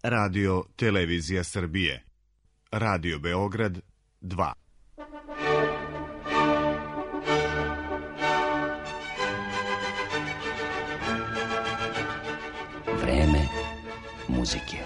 Radio Televizija Srbije. Radio Beograd 2. Vreme muzike.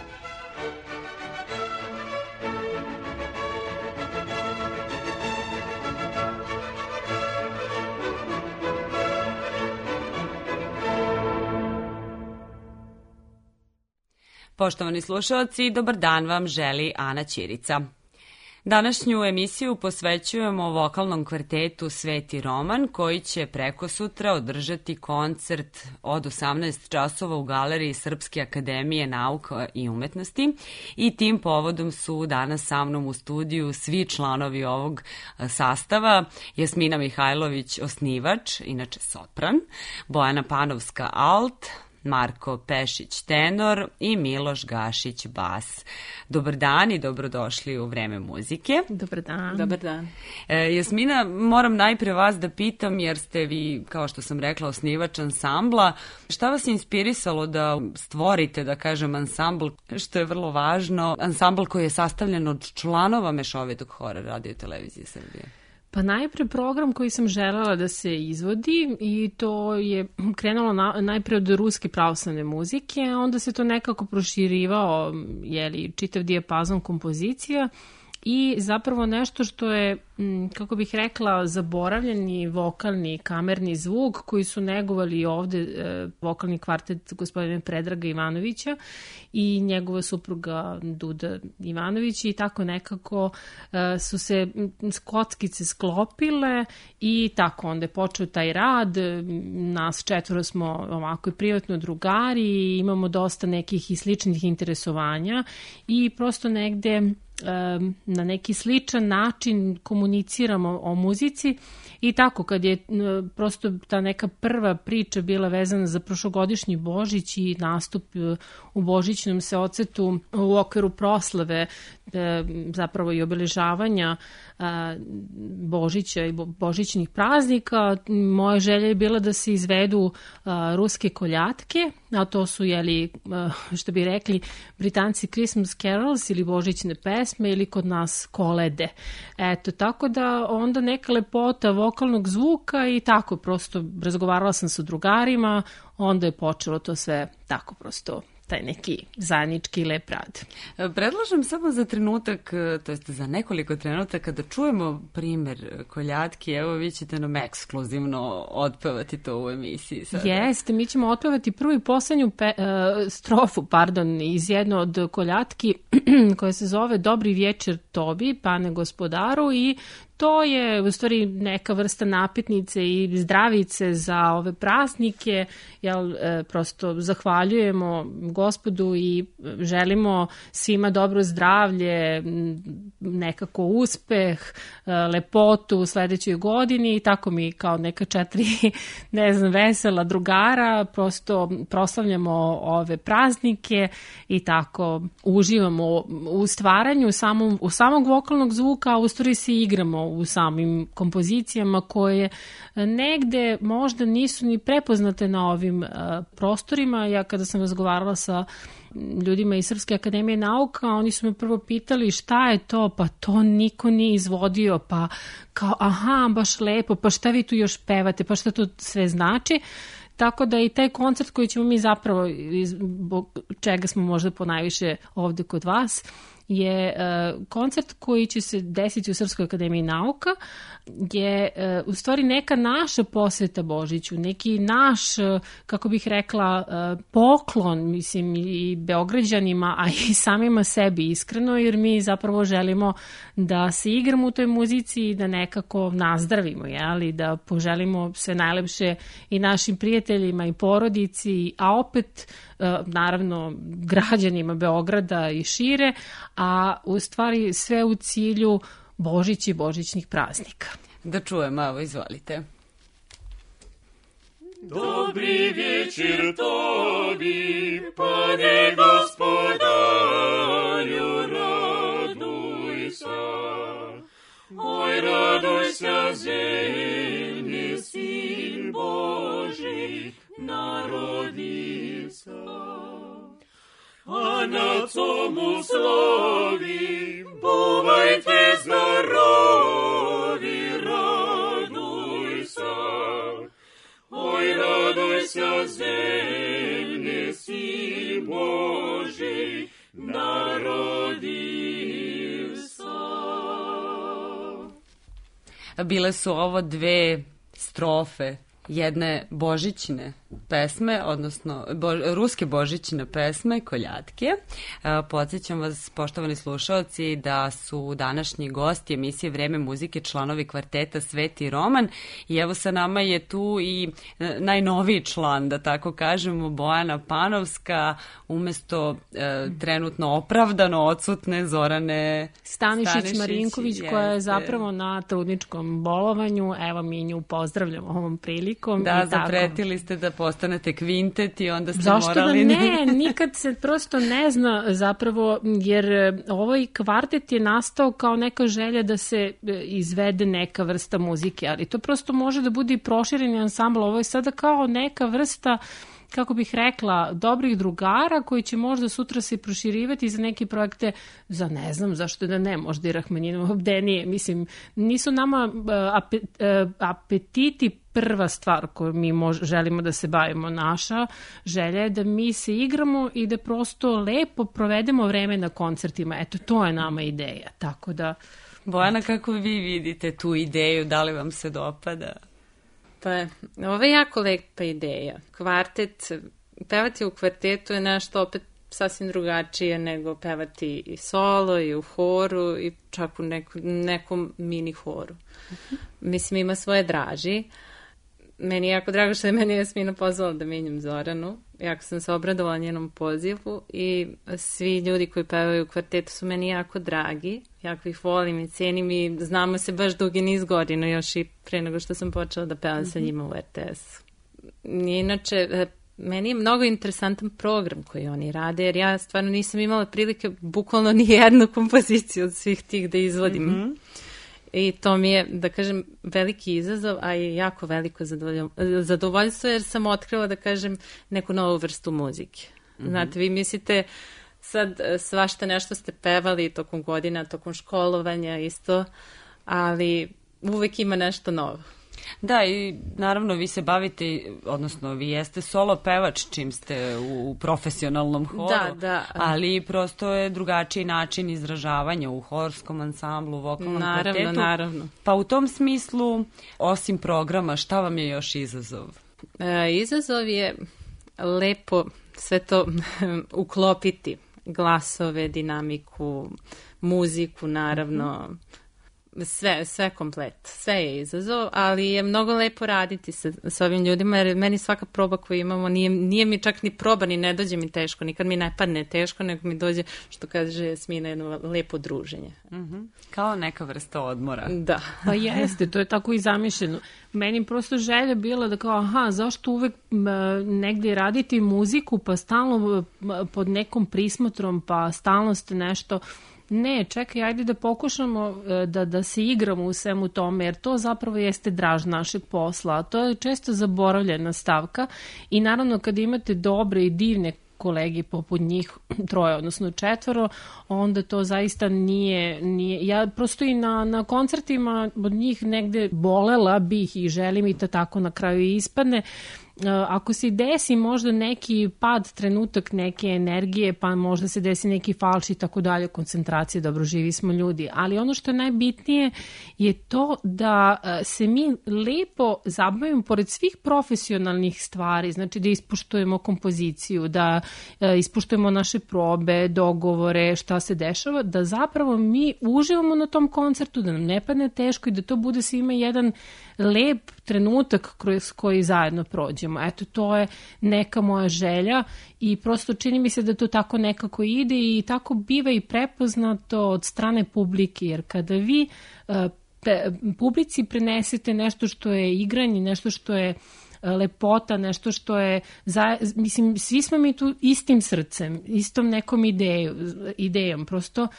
Poštovani slušalci, dobar dan vam želi Ana Ćirica. Današnju emisiju posvećujemo vokalnom kvartetu Sveti Roman, koji će preko sutra održati koncert od 18 časova u Galeriji Srpske akademije nauka i umetnosti. I tim povodom su danas sa mnom u studiju svi članovi ovog sastava. Jasmina Mihajlović, osnivač, inače sopran, Bojana Panovska, alt, Marko Pešić, tenor i Miloš Gašić, bas. Dobar dan i dobrodošli u Vreme muzike. Dobar dan. Dobar dan. Jasmina, moram najpre vas da pitam, jer ste vi, kao što sam rekla, osnivač ansambla. Šta vas je inspirisalo da stvorite, da kažem, ansambl, što je vrlo važno, ansambl koji je sastavljen od članova Mešovitog hora Radio Televizije Srbije? Pa najpre program koji sam želela da se izvodi i to je krenulo najpre od ruske pravoslavne muzike, a onda se to nekako proširivao, čitav dijapazon kompozicija i zapravo nešto što je, kako bih rekla, zaboravljeni vokalni kamerni zvuk koji su negovali ovde vokalni kvartet gospodina Predraga Ivanovića i njegova supruga Duda Ivanović i tako nekako su se kockice sklopile i tako onda je počeo taj rad. Nas četvoro smo ovako i privatno drugari i imamo dosta nekih i sličnih interesovanja i prosto negde na neki sličan način komuniciramo o muzici i tako kad je prosto ta neka prva priča bila vezana za prošlogodišnji Božić i nastup u Božićnom seocetu u okviru proslave zapravo i obeležavanja Božića i božićnih praznika, moja želja je bila da se izvedu ruske koljatke, a to su, što bi rekli Britanci, Christmas carols ili božićne pesme ili kod nas kolede. Eto, tako da onda neka lepota vokalnog zvuka i tako prosto razgovarala sam sa drugarima, onda je počelo to sve tako prosto taj neki zajednički lep rad. Predlažem samo za trenutak, to jest za nekoliko trenutaka da čujemo primer koljatki. Evo, vi ćete nam ekskluzivno otpevati to u emisiji sada. Jeste, mi ćemo otpevati prvu i poslednju strofu iz jedne od koljatki koja se zove Dobri vječer Tobi, pane gospodaru, i to je u stvari neka vrsta napitnice i zdravice za ove praznike, prosto zahvaljujemo Gospodu i želimo svima dobro zdravlje, nekako uspeh, lepotu u sledećoj godini i tako mi kao neka 4, vesela drugara, prosto proslavljamo ove praznike i tako uživamo u stvaranju samog vokalnog zvuka, a u stvari se igramo u samim kompozicijama koje negde možda nisu ni prepoznate na ovim prostorima. Ja kada sam razgovarala sa ljudima iz Srpske akademije nauka, oni su me prvo pitali šta je to, pa to niko nije izvodio, pa kao aha, baš lepo, pa šta vi tu još pevate, pa šta to sve znači. Tako da i taj koncert koji ćemo mi zapravo, čega smo možda ponajviše ovde kod vas, je koncert koji će se desiti u Srpskoj akademiji nauka, je u stvari neka naša posveta Božiću, neki naš, kako bih rekla, poklon, mislim, i Beograđanima, a i samima sebi iskreno, jer mi zapravo želimo da se igramo u toj muzici i da nekako nazdravimo, da poželimo sve najlepše i našim prijateljima i porodici, a opet naravno građanima Beograda i šire, a u stvari sve u cilju Božić i božićnih praznika. Da čujemo, evo, izvolite. Dobri večer Tobi, pane gospodarju, raduj se. Oj, raduj se zemlji, sin Boži, narodi se. A Blanacom uslovi, buvajte zdravi, raduj se. Oj, raduj se zemlje, sin Boži, narodil se. Bile su ovo dve strofe jedne božićne pesme, odnosno ruske božićne pesme, koljatke. Podsjećam vas, poštovani slušaoci, da su današnji gosti emisije Vreme muzike članovi kvarteta Sveti Roman i evo sa nama je tu i najnoviji član, da tako kažemo, Bojana Panovska, umesto trenutno opravdano odsutne Zorane Stanišić-Marinković, koja je zapravo na trudničkom bolovanju. Evo, mi nju pozdravljamo ovom prilikom. Da, zapretili ste da postanete kvintet i onda ste zašto morali... Zašto da ne? Nikad se prosto ne zna zapravo, jer ovaj kvartet je nastao kao neka želja da se izvede neka vrsta muzike, ali to prosto može da bude i prošireni ansambl. Ovo je sada kao neka vrsta, kako bih rekla, dobrih drugara koji će možda sutra se proširivati za neke projekte, za ne znam zašto da ne, možda i Rahmaninov Abdenije. Mislim, nisu nama apetiti prva stvar koju mi želimo da se bavimo. Naša želja je da mi se igramo i da prosto lepo provedemo vreme na koncertima. Eto, to je nama ideja. Tako da... Bojana, kako vi vidite tu ideju? Da li vam se dopada? Pa, ovo je jako lepa ideja. Kvartet, pevati u kvartetu je nešto opet sasvim drugačije nego pevati i solo i u horu i čak u nekom mini horu. Mislim, ima svoje draži. Meni je jako drago što je meni Jasmina pozvala da menjam Zoranu. Jako sam se obradovala njenom pozivu i svi ljudi koji pevaju u kvartetu su meni jako dragi. Jako ih volim i cenim i znamo se baš dugi niz godina, još i pre nego što sam počela da pevam sa njima u RTS-u. Inače, meni je mnogo interesantan program koji oni rade, jer ja stvarno nisam imala prilike bukvalno ni jednu kompoziciju od svih tih da izvodim. I to mi je, da kažem, veliki izazov, a i jako veliko zadovoljstvo, jer sam otkrila, da kažem, neku novu vrstu muzike. Znate, vi mislite, sad svašta nešto ste pevali tokom godina, tokom školovanja isto, ali uvek ima nešto novo. Da, i naravno vi se bavite, odnosno vi jeste solo pevač čim ste u profesionalnom horu, ali prosto je drugačiji način izražavanja u horskom ansamblu, u vokalnom kvartetu. Naravno. Pa u tom smislu, osim programa, šta vam je još izazov? Izazov je lepo sve to uklopiti, glasove, dinamiku, muziku, naravno, sve komplet, sve je izazov, ali je mnogo lepo raditi sa ovim ljudima, jer meni svaka proba koju imamo nije mi čak ni proba, ni ne dođe mi teško, nikad mi ne padne teško, nego mi dođe, što kaže Jasmina, jedno lepo druženje. Kao neka vrsta odmora. Da. Pa jeste, to je tako i zamišljeno. Meni prosto želja bila da kao, zašto uvek negde raditi muziku, pa stalno pod nekom prismotrom, pa stalno ste nešto... Ne, čekaj, ajde da pokušamo da se igramo u svemu tome, jer to zapravo jeste draž našeg posla, a to je često zaboravljena stavka i naravno kad imate dobre i divne kolegi poput njih 3, odnosno 4, onda to zaista nije... Ja prosto i na koncertima od njih negde bolela bih i želim i to tako na kraju ispadne. Ako se desi možda neki pad, trenutak neke energije, pa možda se desi neki falš i tako dalje, koncentracije, dobro, živi smo ljudi. Ali ono što je najbitnije je to da se mi lepo zabavimo pored svih profesionalnih stvari, znači da ispoštujemo kompoziciju, da ispoštujemo naše probe, dogovore, šta se dešava, da zapravo mi uživamo na tom koncertu, da nam ne padne teško i da to bude svima jedan lep trenutak kroz koji zajedno prođemo. Eto, to je neka moja želja i prosto čini mi se da to tako nekako ide i tako biva i prepoznato od strane publike, jer kada vi publici prenesete nešto što je igranje, nešto što je lepota, nešto što je, mislim, svi smo mi tu istim srcem, istom nekom idejom, prosto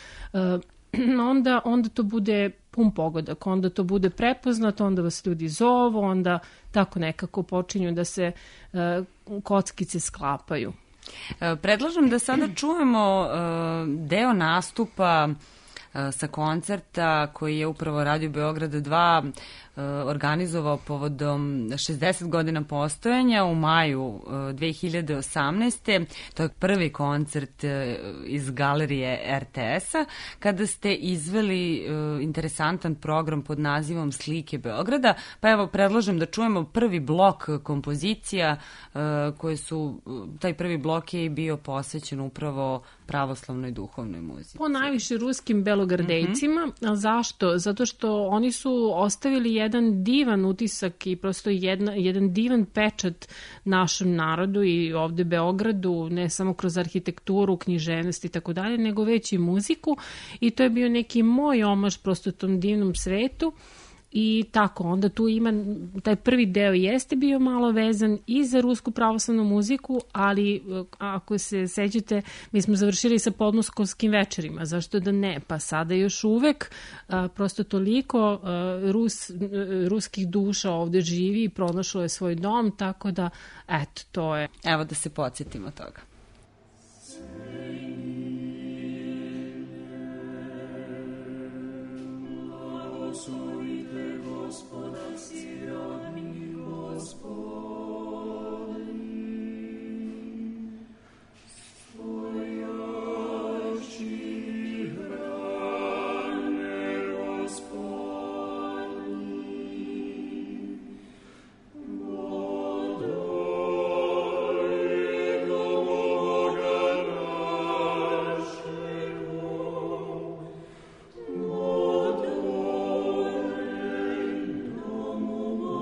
onda to bude pun pogodak, onda to bude prepoznato, onda vas ljudi zovu, onda tako nekako počinju da se kockice sklapaju. Predlažem da sada čujemo deo nastupa sa koncerta koji je upravo Radio Beograd 2 organizovao povodom 60 godina postojanja u maju 2018. To je prvi koncert iz galerije RTS-a kada ste izveli interesantan program pod nazivom Slike Beograda. Pa evo, predlažem da čujemo prvi blok kompozicija koje su, taj prvi blok je bio posvećen upravo pravoslavnoj duhovnoj muzici. Po najviše ruskim belogardejcima. A zašto? Zato što oni su ostavili jedan divan utisak i prosto jedan divan pečat našem narodu i ovde Beogradu, ne samo kroz arhitekturu, književnost i tako dalje, nego već i muziku, i to je bio neki moj omaž prosto tom divnom svetu. I tako, onda tu ima, taj prvi deo jeste bio malo vezan i za rusku pravoslavnu muziku, ali ako se sećate, mi smo završili sa podmoskovskim večerima, zašto da ne? Pa sada još uvek prosto toliko ruskih duša ovde živi i pronašlo je svoj dom, tako da, eto, to je. Evo da se podsjetimo toga. Oh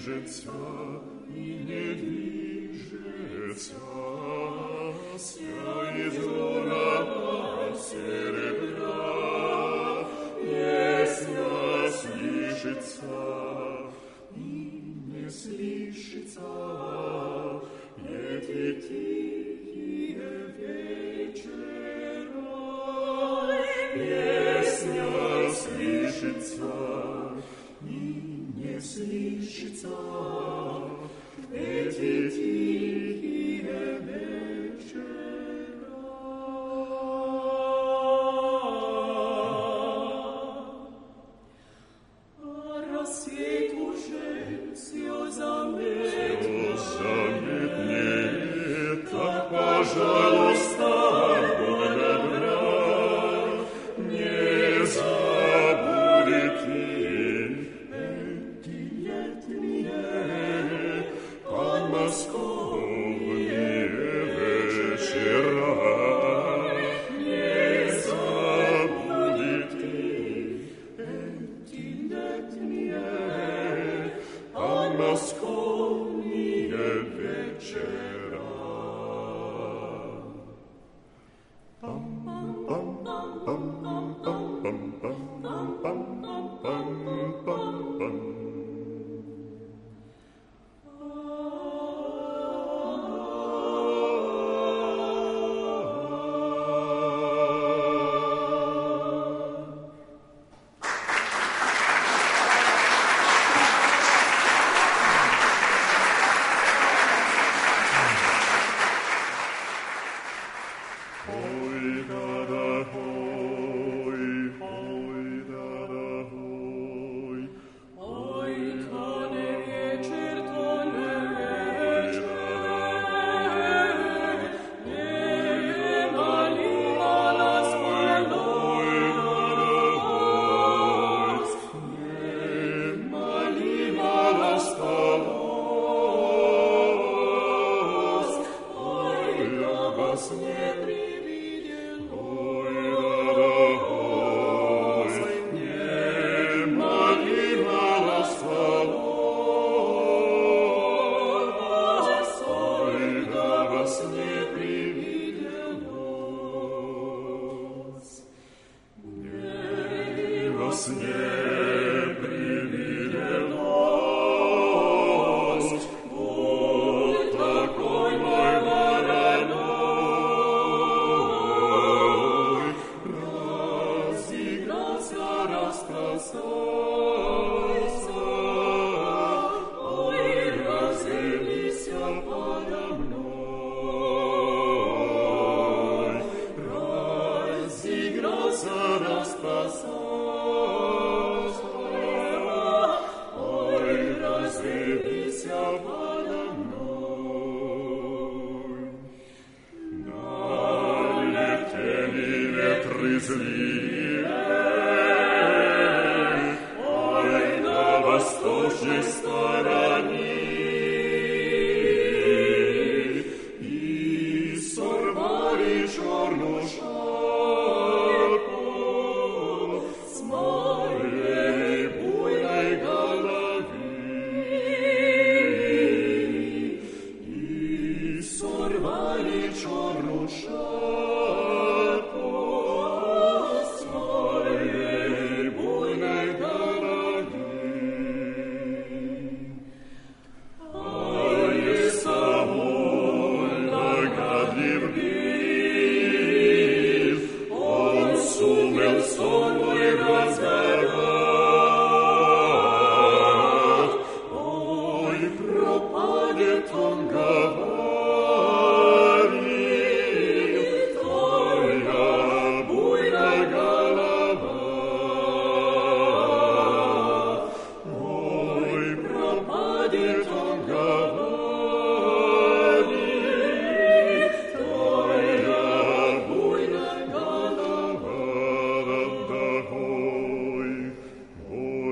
движется и не движется, вся изорвана серебра, песня слышится и не слышится, эти тихие вечера, песня слышится и не слышится, эти тихие вечера. А рассвет уже все заметнее, так, пожалуйста, Бога добра, не забудете эти летние подмосковные вечера. Не забудете эти летние подмосковные вечера.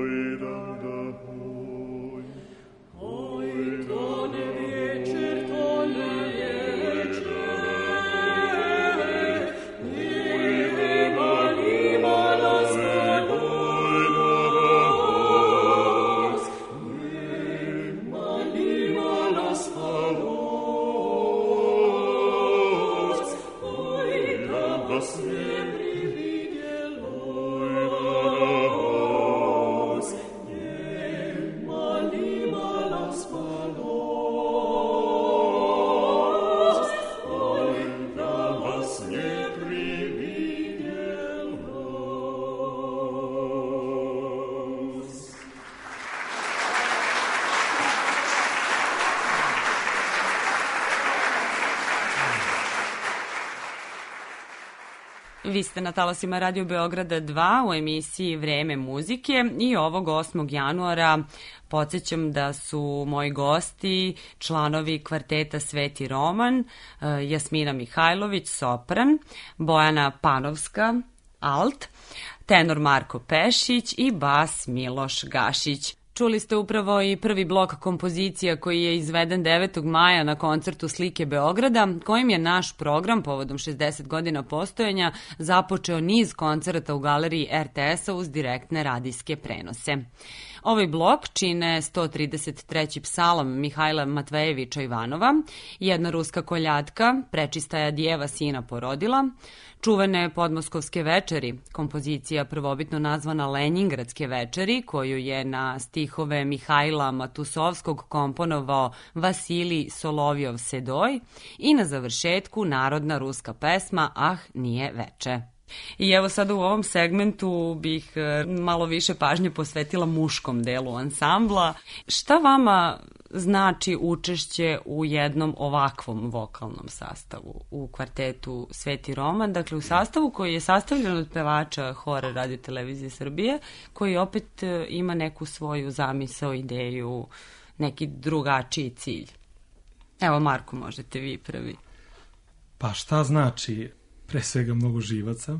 Certo Vi ste na talasima Radio Beograda 2 u emisiji Vreme muzike i ovog 8. januara podsjećam da su moji gosti članovi kvarteta Sveti Roman, Jasmina Mihajlović, sopran, Bojana Panovska, alt, tenor Marko Pešić i bas Miloš Gašić. Čuli ste upravo i prvi blok kompozicija koji je izveden 9. maja na koncertu Slike Beograda, kojim je naš program povodom 60 godina postojanja započeo niz koncerata u galeriji RTS-a uz direktne radijske prenose. Ovaj blok čine 133. psalam Mihajla Matvejevića Ivanova, jedna ruska koljatka, Prečistaja djeva sina porodila, čuvene podmoskovske večeri, kompozicija prvobitno nazvana Lenjingradske večeri, koju je na stihove Mihajla Matusovskog komponovao Vasilij Solovjov-Sedoj i na završetku narodna ruska pesma Ah, nije veče. I evo sada u ovom segmentu bih malo više pažnje posvetila muškom delu ansambla. Šta vama znači učešće u jednom ovakvom vokalnom sastavu u kvartetu Sveti Roman, dakle u sastavu koji je sastavljen od pevača hora Radio Televizije Srbije, koji opet ima neku svoju zamisao, ideju, neki drugačiji cilj? Evo, Marko, možete vi prvi. Pa šta znači? Pre svega mnogo živaca,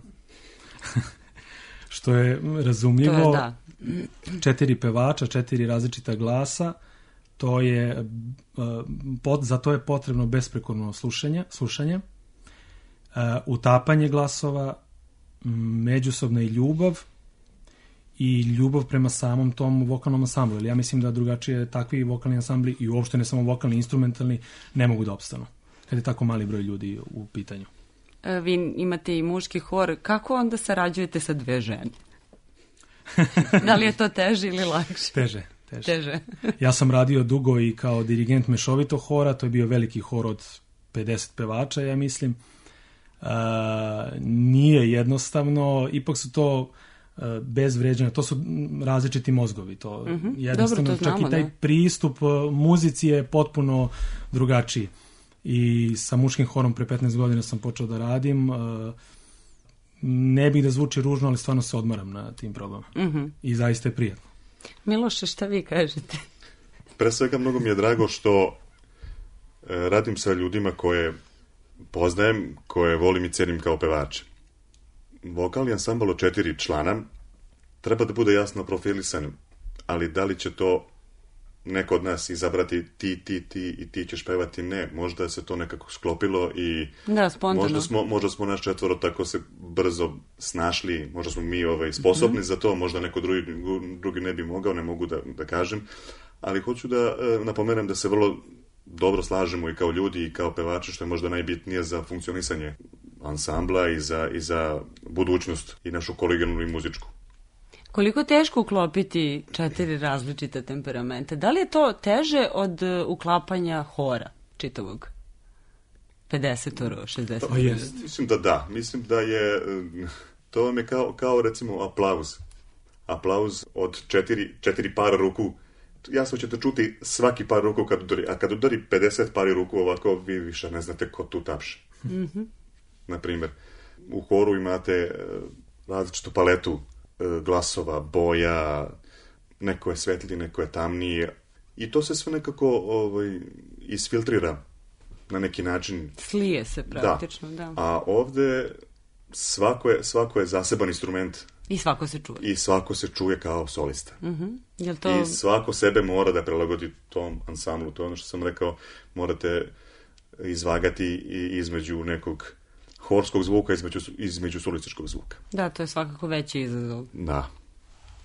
što je razumljivo. To je, da. 4 pevača, 4 različita glasa, to je, za to je potrebno besprekorno slušanje, utapanje glasova, međusobna i ljubav prema samom tom vokalnom ansamblu. Ja mislim da drugačije takvi vokalni ansambli i uopšte ne samo vokalni, instrumentalni ne mogu da opstanu, kad je tako mali broj ljudi u pitanju. Vi imate i muški hor, kako onda sarađujete sa 2 žene? Da li je to teže ili lakše? Teže. Ja sam radio dugo i kao dirigent mešovitog hora, to je bio veliki hor od 50 pevača, ja mislim. Nije jednostavno, ipak su to bez vređanja, to su različiti mozgovi. To jednostavno, dobro, to znamo, čak i taj pristup muzici je potpuno drugačiji. I sa muškim horom pre 15 godina sam počeo da radim. Ne bih da zvuči ružno, ali stvarno se odmaram na tim probama. I zaista je prijatno. Miloše, šta vi kažete? Pre svega mnogo mi je drago što radim sa ljudima koje poznajem, koje volim i cenim kao pevače. Vokalni ansambl od 4 člana treba da bude jasno profilisan, ali da li će to neko od nas izabrati ti i ti ćeš pevati, ne. Možda se to nekako sklopilo i da, spontano. Možda smo nas 4 tako se brzo snašli, možda smo mi sposobni za to, možda neko drugi ne bi mogao, ne mogu da kažem, ali hoću da napomenem da se vrlo dobro slažemo i kao ljudi i kao pevači, što je možda najbitnije za funkcionisanje ansambla i za budućnost i našu kolegijalnu i muzičku. Koliko je teško uklopiti 4 različita temperamenta? Da li je to teže od uklapanja hora čitavog? 50, 60? Mislim da da. Mislim da je, to vam je kao recimo aplauz od 4 para ruku. Jasno ćete čuti svaki par ruku kad udari, a kad udari 50 pari ruku ovako, vi više ne znate ko tu tapše. Naprimjer, u horu imate različitu paletu glasova, boja, neko je svetliji, neko je tamniji i to se sve nekako isfiltrira na neki način. Slije se praktično, da. A ovde svako je zaseban instrument. I svako se čuje. I svako se čuje kao solista. Jel to... I svako sebe mora da prilagodi tom ansamblu. To je ono što sam rekao, morate izvagati između nekog horskog zvuka, između solističkog zvuka. Da, to je svakako veći izazov. Da.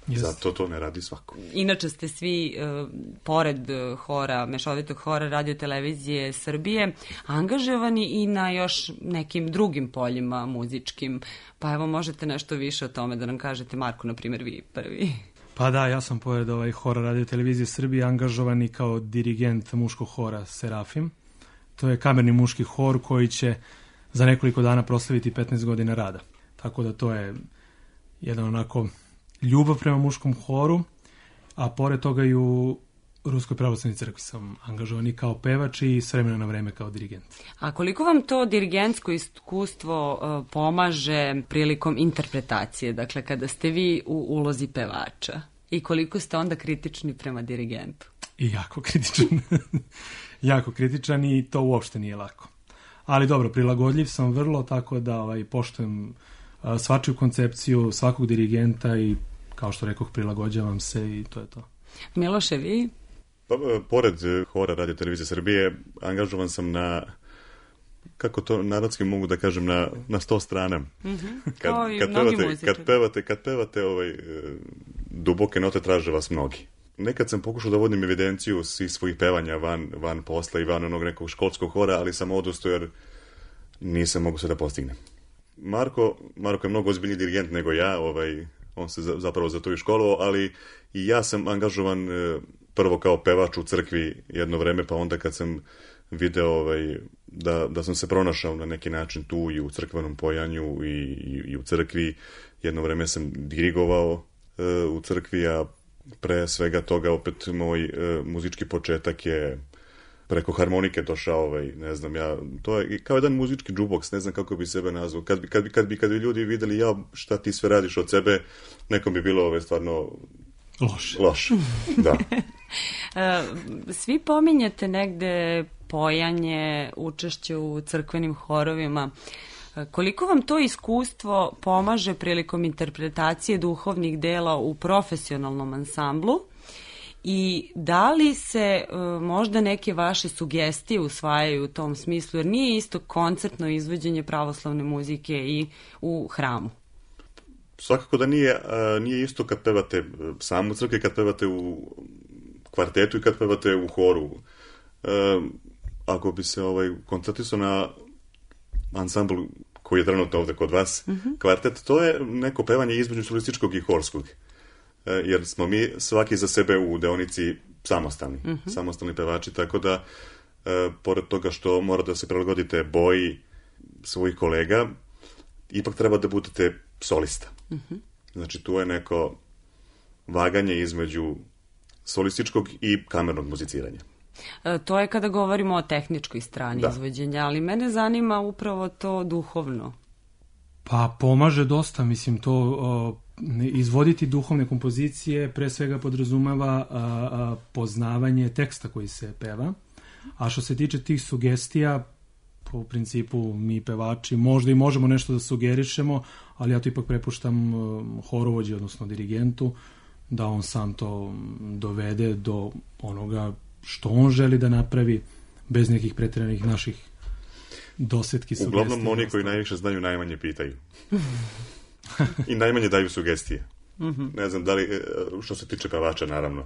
Zato to ne radi svako. Inače ste svi, pored hora, mešovitog hora Radio Televizije Srbije, angažovani i na još nekim drugim poljima muzičkim. Pa evo, možete nešto više o tome da nam kažete, Marko, na primjer, vi prvi. Pa da, ja sam pored hora Radio Televizije Srbije angažovani kao dirigent muškog hora Serafim. To je kamerni muški hor koji će za nekoliko dana proslaviti 15 godina rada. Tako da to je jedan onako ljubav prema muškom horu, a pored toga i u Ruskoj pravoslavnoj crkvi sam angažovan kao pevač i s vremena na vreme kao dirigent. A koliko vam to dirigentsko iskustvo pomaže prilikom interpretacije, dakle kada ste vi u ulozi pevača? I koliko ste onda kritični prema dirigentu? I jako kritičan. Jako kritičan i to uopšte nije lako. Ali dobro, prilagodljiv sam vrlo, tako da poštujem svačiju koncepciju svakog dirigenta i, kao što rekoh, prilagođavam se i to je to. Miloše, vi? Pa, pored hora Radio Televizije Srbije, angažovan sam na, kako to narodski mogu da kažem, na 100 strana. Kad pevate duboke note, traže vas mnogi. Nekad sam pokušao da vodim evidenciju svojih pevanja van posla i van onog nekog školskog hora, ali sam odustao jer nisam mogu sve da postignem. Marko je mnogo ozbiljniji dirigent nego ja, on se zapravo za to i školovao, ali i ja sam angažovan prvo kao pevač u crkvi jedno vreme, pa onda kad sam video da sam se pronašao na neki način tu i u crkvenom pojanju i u crkvi. Jedno vreme sam dirigovao u crkvi, a pre svega toga opet moj muzički početak je preko harmonike došao, ne znam ja, to je kao jedan muzički jukebox, ne znam kako bi sebe nazvao. Kad bi ljudi videli šta ti sve radiš od sebe, nekom bi bilo stvarno loše. Da. Svi pominjete negde pojanje, učešće u crkvenim horovima. Koliko vam to iskustvo pomaže prilikom interpretacije duhovnih dela u profesionalnom ansamblu? I da li se možda neke vaše sugestije usvajaju u tom smislu, jer nije isto koncertno izvođenje pravoslavne muzike i u hramu? Svakako da nije isto kad pevate sam u crkvi, kad pevate u kvartetu i kad pevate u horu. Ako bi se koncertisao na ansambl koji je trenutno ovde kod vas, kvartet, to je neko pevanje između solističkog i horskog. Jer smo mi svaki za sebe u deonici samostalni pevači, tako da pored toga što mora da se prilagodite boji svojih kolega, ipak treba da budete solista. Znači tu je neko vaganje između solističkog i kamernog muziciranja. To je kada govorimo o tehničkoj strani izvođenja, ali mene zanima upravo to duhovno. Pa pomaže dosta, mislim, to izvoditi duhovne kompozicije pre svega podrazumeva poznavanje teksta koji se peva, a što se tiče tih sugestija, po principu mi pevači možda i možemo nešto da sugerišemo, ali ja to ipak prepuštam horovođi, odnosno dirigentu, da on sam to dovede do onoga što on želi da napravi, bez nekih pretjeranih naših dosetki sugestija. Uglavnom oni koji najviše znaju najmanje pitaju. I najmanje daju sugestije. Ne znam da li, što se tiče pevača, naravno,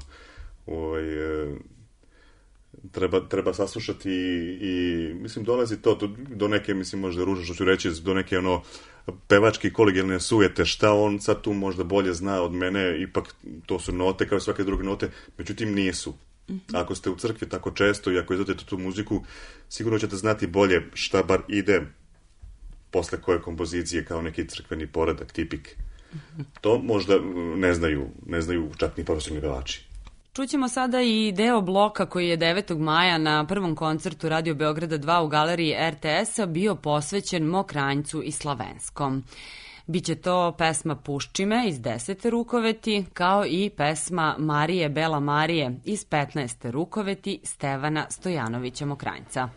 treba saslušati i mislim dolazi to do neke, mislim možda ružno što ću reći, do neke pevačke kolegijalne sujete, šta on sad tu možda bolje zna od mene, ipak to su note kao i svake druge note, međutim nisu. Ako ste u crkvi tako često i ako izvodite tu muziku, sigurno ćete znati bolje šta bar ide posle koje kompozicije kao neki crkveni poredak, tipik. To možda ne znaju čak ni profesionalni pevači. Čućemo sada i deo bloka koji je 9. maja na prvom koncertu Radio Beograda 2 u galeriji RTS-a bio posvećen Mokranjcu i Slavenskom. Biće to pesma Puščime iz 10. rukoveti, kao i pesma Marije Bela Marije iz 15. rukoveti Stevana Stojanovića Mokranjca.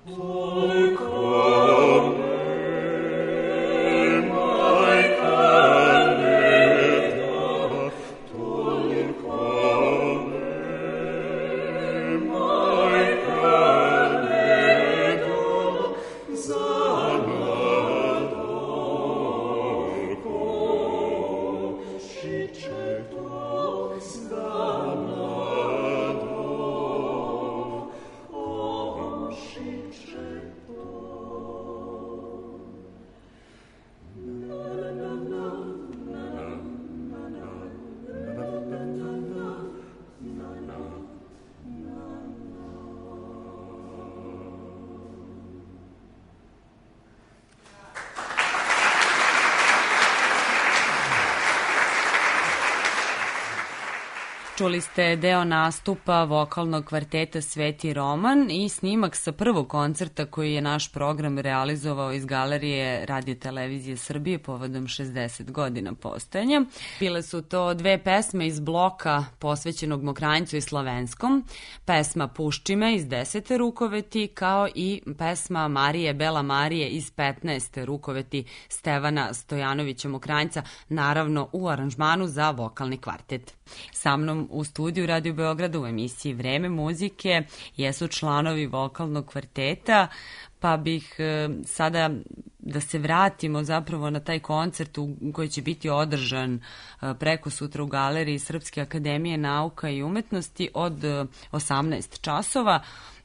Čuli ste deo nastupa vokalnog kvarteta Sveti Roman i snimak sa prvog koncerta koji je naš program realizovao iz galerije Radio Televizije Srbije povodom 60 godina postojanja. Bile su to dve pesme iz bloka posvećenog Mokranjcu i Slavenskom, pesma Pušči me iz 10. rukoveti, kao i pesma Marije Bela Marije iz 15. rukoveti Stevana Stojanovića Mokranjca, naravno u aranžmanu za vokalni kvartet. Sa mnom u studiju Radio Beograda u emisiji Vreme muzike jesu članovi vokalnog kvarteta, pa bih sada da se vratimo zapravo na taj koncert koji će biti održan preko sutra u galeriji Srpske akademije nauka i umetnosti od 18 časova.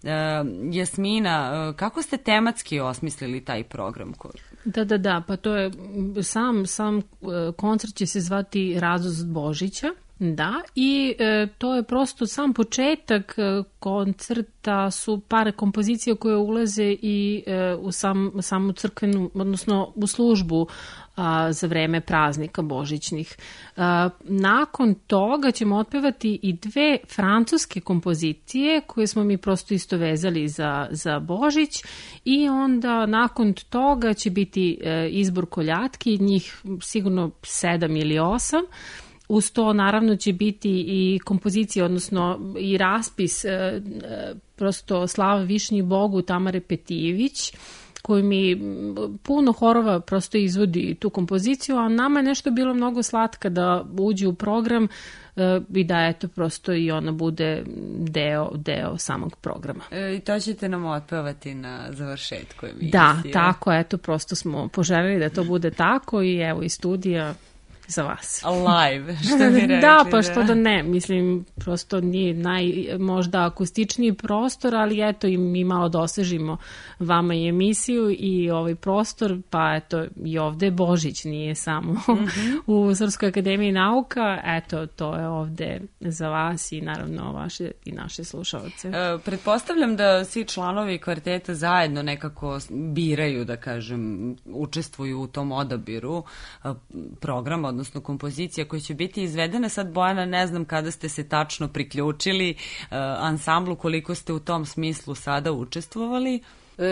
Jasmina, kako ste tematski osmislili taj program? Da, pa to je sam koncert će se zvati Radost Božića. Da, i to je prosto sam početak koncerta, su par kompozicija koje ulaze i u samu crkvenu, odnosno u službu za vreme praznika božićnih. Nakon toga ćemo otpevati i dve francuske kompozicije koje smo mi prosto isto vezali za Božić i onda nakon toga će biti izbor koljatki, njih sigurno 7 ili 8. Uz to naravno će biti i kompozicija, odnosno i raspis prosto Slava Višnji Bogu Tamare Petijević, koji mi puno horova prosto izvodi tu kompoziciju, a nama je nešto bilo mnogo slatka da uđe u program i da eto prosto i ona bude deo samog programa. I to ćete nam otpevati na završetku emisije. Da, tako, eto prosto smo poželjeli da to bude tako i evo i studija za vas. Live, što bi rekli. Da, pa što da ne. Mislim, prosto nije možda akustičniji prostor, ali eto i mi malo dosežimo vama i emisiju i ovaj prostor, pa eto i ovde Božić nije samo u Srpskoj akademiji nauka, eto to je ovde za vas i naravno vaše i naše slušalce. Pretpostavljam da svi članovi kvarteta zajedno nekako biraju, da kažem, učestvuju u tom odabiru programa, odnosno kompozicija koja će biti izvedena. Sad, Bojana, ne znam kada ste se tačno priključili ansamblu, koliko ste u tom smislu sada učestvovali?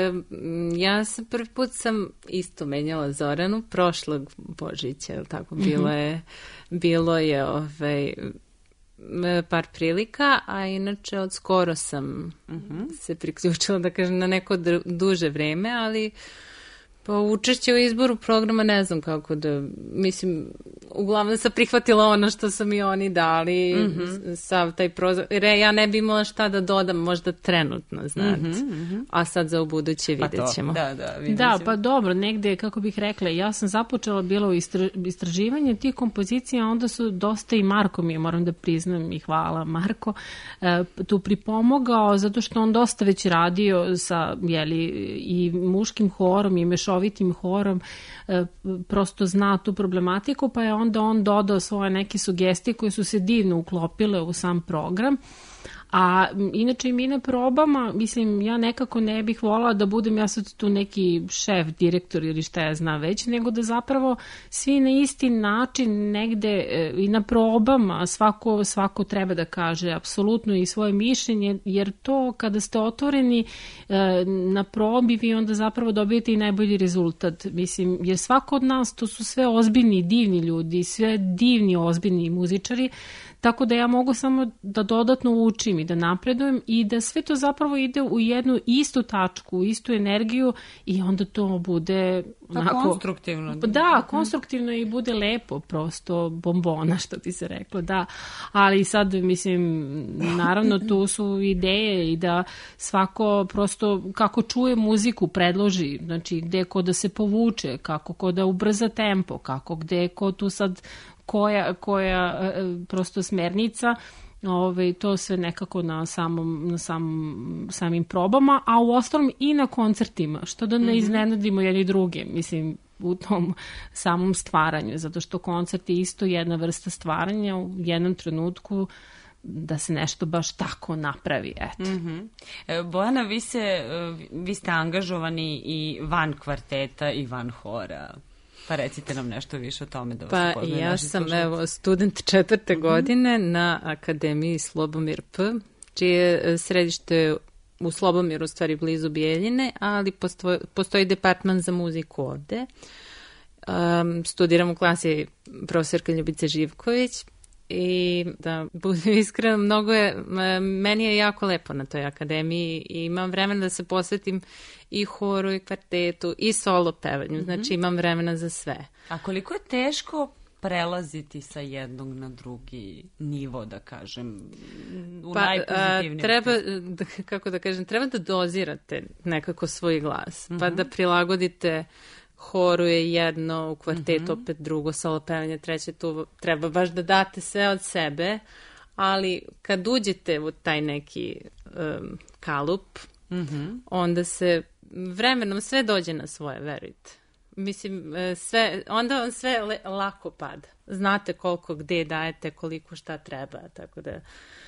Ja sam prvi put isto menjala Zoranu prošlog Božića, tako bilo je par prilika, a inače od skoro sam se priključila, da kažem, na neko duže vreme, ali pa učešće u izboru programa ne znam kako da, mislim, uglavnom sam prihvatila ono što su mi oni dali, sav taj prozor, jer ja ne bi imala šta da dodam, možda trenutno, znate, a sad za ubuduće vidjet ćemo. Da, pa dobro, negde, kako bih rekla, ja sam započela bilo istraživanje tih kompozicija, onda su dosta i Marko mi, moram da priznam i hvala Marko, tu pripomogao, zato što on dosta već radio sa, i muškim horom i mešovitim horom, prosto zna tu problematiku, pa je onda on dodao svoje neke sugestije koje su se divno uklopile u sam program. A inače i mi na probama, mislim, ja nekako ne bih volala da budem ja sad tu neki šef, direktor ili šta ja znam već, nego da zapravo svi na isti način negde i na probama svako treba da kaže apsolutno i svoje mišljenje, jer to kada ste otvoreni na probi vi onda zapravo dobijete i najbolji rezultat. Mislim, jer svako od nas, to su sve ozbiljni, divni ljudi, sve divni, ozbiljni muzičari, Tako da ja mogu samo da dodatno učim i da napredujem i da sve to zapravo ide u jednu istu tačku, u istu energiju i onda to bude onako... konstruktivno. Da, konstruktivno i bude lepo, prosto bombona, što ti se reklo, da. Ali sad, mislim, naravno tu su ideje i da svako prosto kako čuje muziku predloži, znači gde ko da se povuče, kako ko da ubrza tempo, kako gde ko tu sad koja prosto smernica, to sve nekako na samim probama, a u ostalom i na koncertima, što da ne iznenadimo jedni druge, mislim, u tom samom stvaranju, zato što koncert je isto jedna vrsta stvaranja u jednom trenutku da se nešto baš tako napravi, eto. Bojana, vi ste angažovani i van kvarteta i van hora. Pa recite nam nešto više o tome da vas upoznaju. Ja sam student 4. godine na Akademiji Slobomir P, čije središte u Slobomiru, u stvari blizu Bijeljine, ali postoji departman za muziku ovde. Studiram u klasi profesorka Ljubice Živković i da budem iskrena, meni je jako lepo na toj akademiji i imam vremena da se posvetim i horu i kvartetu i solo pevanju, znači imam vremena za sve. A koliko je teško prelaziti sa jednog na drugi nivo, da kažem, u najpozitivnijem? Treba da dozirate nekako svoj glas, pa da prilagodite. Horu je jedno, u kvartetu opet drugo, solo pevanje treće, tu treba baš da date sve od sebe, ali kad uđete u taj neki kalup, onda se vremenom sve dođe na svoje, verujte. Mislim, onda vam sve lako pada. Znate koliko gde dajete, koliko šta treba, tako da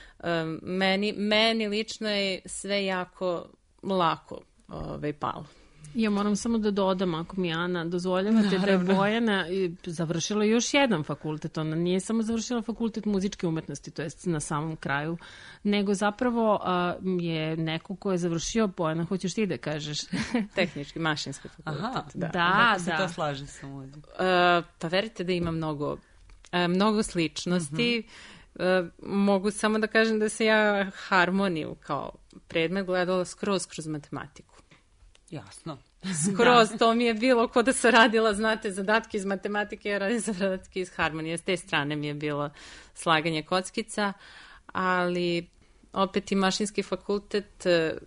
meni lično je sve jako lako palo. Ja moram samo da dodam, ako mi Ana dozvoljavate, da je Bojana završila još jedan fakultet. Ona nije samo završila fakultet muzičke umetnosti, to je na samom kraju, nego zapravo je neko ko je završio, Bojana, hoćeš ti da kažeš? Tehnički, mašinski fakultet. Aha, da. Se to slaže sa muzikom. Pa verite da ima mnogo sličnosti. Mogu samo da kažem da se ja harmoniju kao predmet gledala skroz kroz matematiku. Jasno. Skroz, to mi je bilo ko da sam radila, znate, zadatke iz matematike, ja radim zadatke iz harmonije. S te strane mi je bilo slaganje kockica, ali opet i mašinski fakultet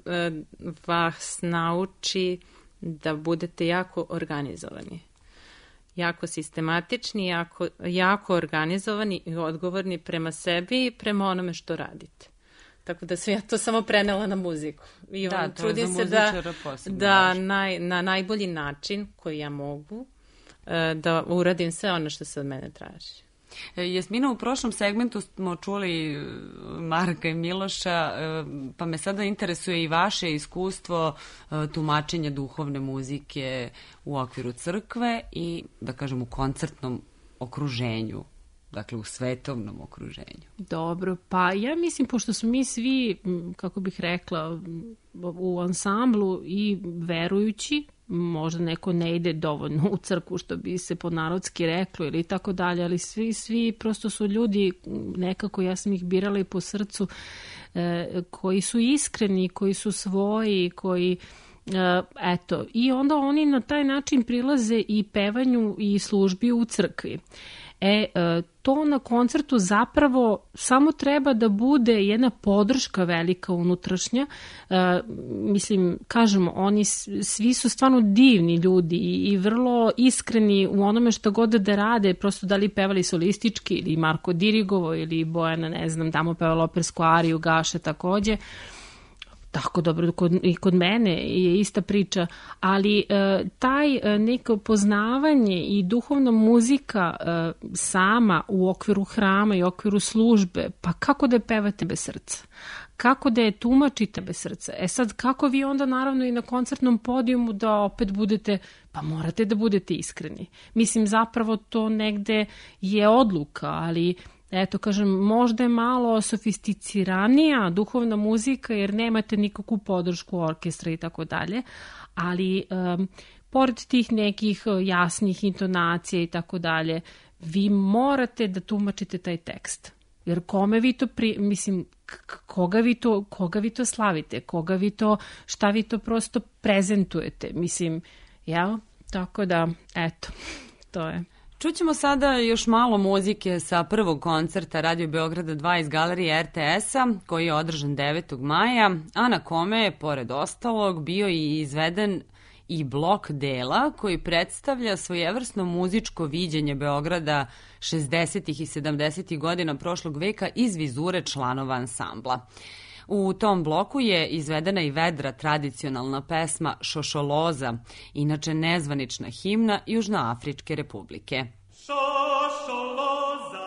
vas nauči da budete jako organizovani. Jako sistematični, jako organizovani i odgovorni prema sebi i prema onome što radite. Tako da sam ja to samo prenela na muziku. I trudim se da na najbolji način koji ja mogu da uradim sve ono što se od mene traži. Jasmina, u prošlom segmentu smo čuli Marka i Miloša, pa me sada interesuje i vaše iskustvo tumačenja duhovne muzike u okviru crkve i, da kažem, u koncertnom okruženju. Dakle, u svetovnom okruženju. Dobro, pa ja mislim, pošto smo mi svi, kako bih rekla, u ansamblu i verujući, možda neko ne ide dovoljno u crkvu, što bi se podnarodski reklo ili tako dalje, ali svi prosto su ljudi, nekako ja sam ih birala i po srcu, koji su iskreni, koji su svoji, koji... Eto, i onda oni na taj način prilaze i pevanju i službi u crkvi. To na koncertu zapravo samo treba da bude jedna podrška velika unutrašnja. Mislim, kažemo, oni svi su stvarno divni ljudi i vrlo iskreni u onome što god da rade, prosto da li pevali solistički ili Marko dirigovo ili Bojana, ne znam, tamo pevala opersku ariju, Gaša takođe. Tako dobro, i kod mene je ista priča, ali taj neko poznavanje i duhovna muzika sama u okviru hrama i okviru službe, pa kako da je pevate bez srca? Kako da je tumačite bez srca? Sad, kako vi onda naravno i na koncertnom podijumu da opet budete, pa morate da budete iskreni. Mislim, zapravo to negde je odluka, ali... Eto, kažem, možda je malo sofisticiranija duhovna muzika jer nemate nikakvu podršku orkestra i tako dalje, ali pored tih nekih jasnih intonacija i tako dalje, vi morate da tumačite taj tekst. Jer kome vi to koga vi to slavite, šta vi to prosto prezentujete, mislim, jel? Tako da, eto, to je. Čućemo sada još malo muzike sa prvog koncerta Radio Beograda 2 iz galerije RTS-a, koji je održan 9. maja, a na kome je, pored ostalog, bio i izveden i blok dela koji predstavlja svojevrsno muzičko viđenje Beograda 60. i 70. godina prošlog veka iz vizure članova ansambla. U tom bloku je izvedena i vedra tradicionalna pesma Šošoloza, inače nezvanična himna Južnoafričke republike. Šošoloza,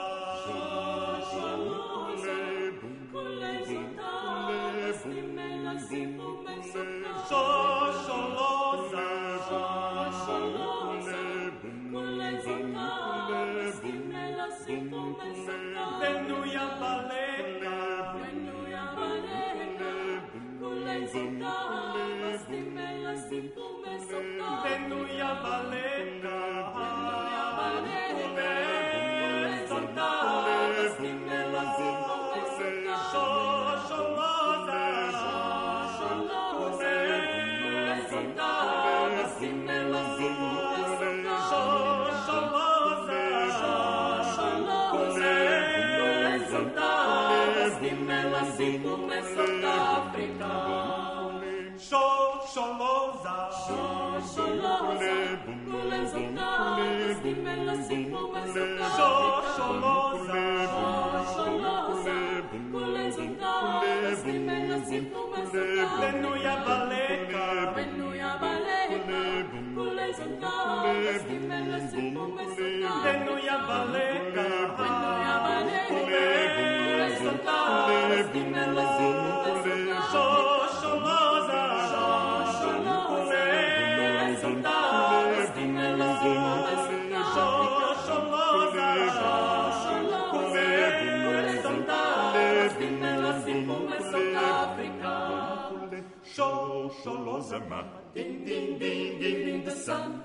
ding, ding, ding, ding in the sun.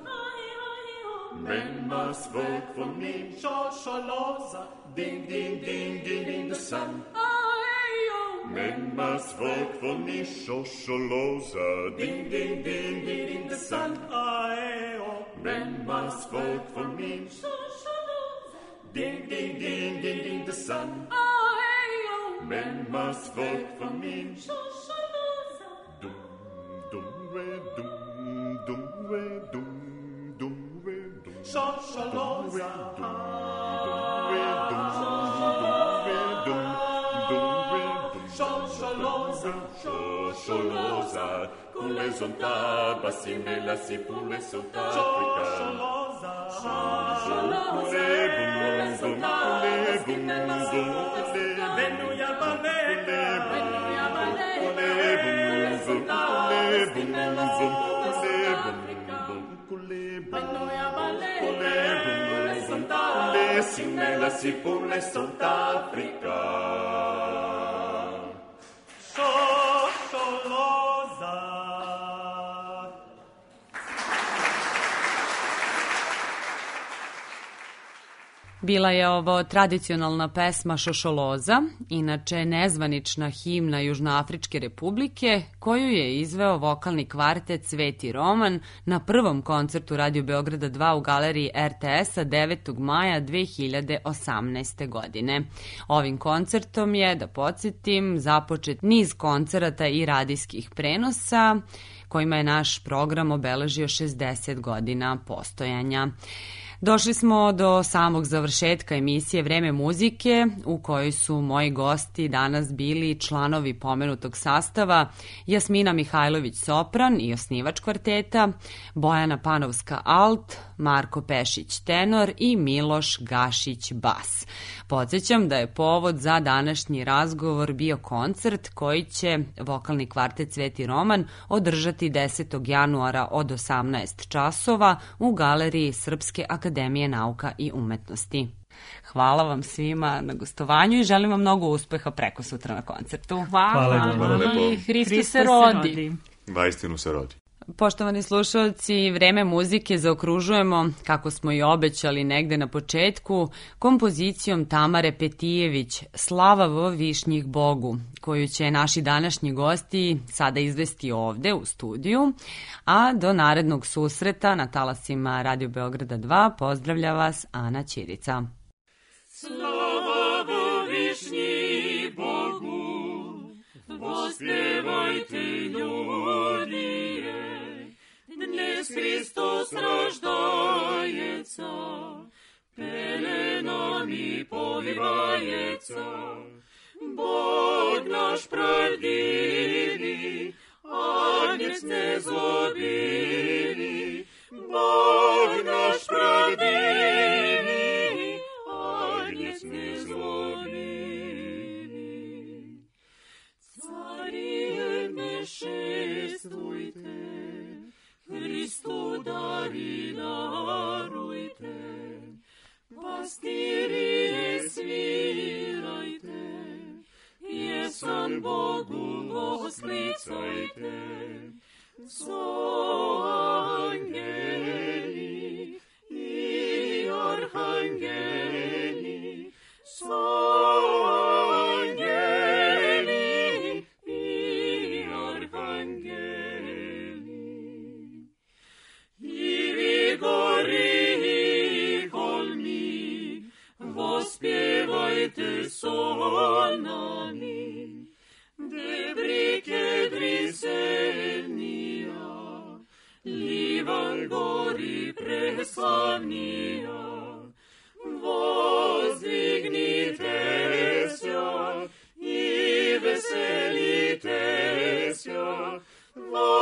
Men must vote for me, Shosholoza. Ding, ding, ding, ding in the sun. Men must vote for me, Shosholoza. Ding, ding, ding, ding in the sun. Men must vote for me, Shosholoza. Ding, ding, ding, ding in the sun. Men must vote for me, Shosholoza. Dum, dum, re, dum, dum, re, dum, dum, re, dum. Shosholoza. Shosholoza, con les ontas, bassimela si pour les soldats africains. Shosholoza, Shosholoza, les ontas, bassimela si pour les soldats. Venuia baleka, venuia baleka, les ontas, bassimela si pour les soldats africains. Venuia baleka, les ontas, bassimela si pour les soldats africains. Bila je ovo tradicionalna pesma Šošoloza, inače nezvanična himna Južnoafričke republike, koju je izveo vokalni kvartet Sveti Roman na prvom koncertu Radio Beograda 2 u galeriji RTS-a 9. maja 2018. godine. Ovim koncertom je, da podsjetim, započet niz koncerata i radijskih prenosa, kojima je naš program obeležio 60 godina postojanja. Došli smo do samog završetka emisije Vreme muzike, u kojoj su moji gosti danas bili članovi pomenutog sastava Jasmina Mihajlović sopran i osnivač kvarteta, Bojana Panovska alt, Marko Pešić tenor i Miloš Gašić bas. Podsjećam da je povod za današnji razgovor bio koncert koji će vokalni kvartet Sveti Roman održati 10. januara od 18 časova u galeriji Srpske akademije nauka i umetnosti. Hvala vam svima na gostovanju i želim vam mnogo uspeha preko sutra na koncertu. Hvala. Hvala lepo. Hristos se rodi. Vaistinu se rodi. Poštovani slušalci, vreme muzike zaokružujemo, kako smo i obećali negde na početku, kompozicijom Tamare Petijević Slava v višnjih Bogu, koju će naši današnji gosti sada izvesti ovde u studiju, a do narednog susreta na talasima Radio Beograda 2 pozdravlja vas Ana Ćirica. Slava v višnjih Bogu, vospevajte ljudi, dnes Hristos raždajeca, pelenami povivajeca. Bog naš pravdivi, Agnec nezlobili. Bog naš pravdivi, Agnec nezlobili. Carije ne šestvujte, Hristu dari darujte, pastirije svirajte, jesan Bogu voslicajte. So angeli i arhangeli, so angeli i arhangeli. I vi gori i holmi, vospjevajte solnami, debrike driselnija, Livan gori preslavnija. Vozdignite sja i veselite sja,